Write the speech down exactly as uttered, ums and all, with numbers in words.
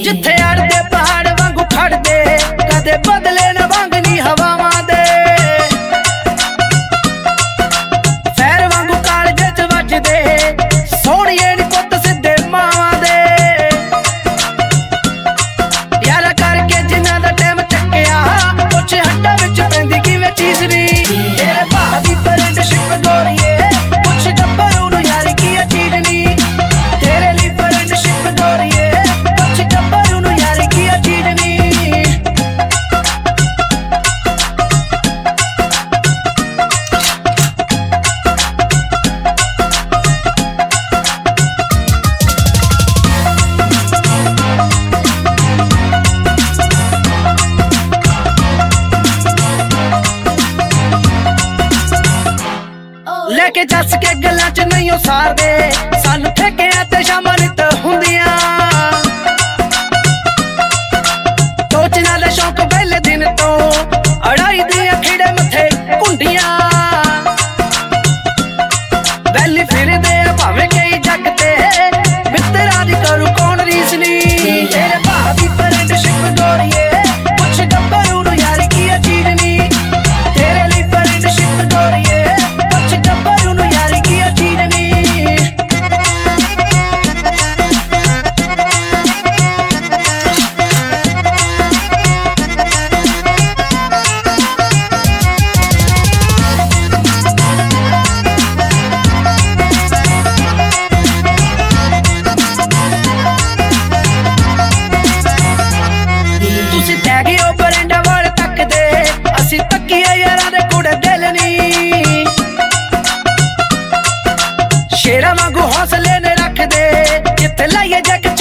जिथे अड़दे पहाड़ वांगू खड़दे कदे बदले न वांगनी हवावां दे फैर वांगू कालजे च वजदे सोहणिए नी पुत्त सिद्धे मावां दे यारा करके जिन्हां दा टाइम चक्किया पुछ हड्डां विच पैंदी किवें चीज नी तेरे भाऽ दी फ्रेंडशिप गोरीए पुछ गब्बरू नूं यारी की चीज नी तेरे लिए फ्रेंडशिप गोरीए पुछ गब्बरू नूं यारी की चीज नी लेके जस के गल्लां च नहीं सार दे सानू ठेकियां ते शामां नित हुंदियां टोचना दा शौक पहले दिन तो अड़ाई दियां खिड़े मथे कुंडियां वैली फिरदे भावें कई जग ते मित्तरां दी करू कौन रीसनी तेरे भाऽ दी फ्रेंडशिप गोरीए पुछ गब्बरू नूं यारी की चीज नी तेरे लिए फ्रेंडशिप गोरीए गब्बरू नूं यारी की चीज नी तुसी तैगी ओ बरंडा वाल तकदे असी तक्कीए यारां दे कुड़े दिल नी शेरा वांगू हौसले ने रख दे जिथे लाइए जग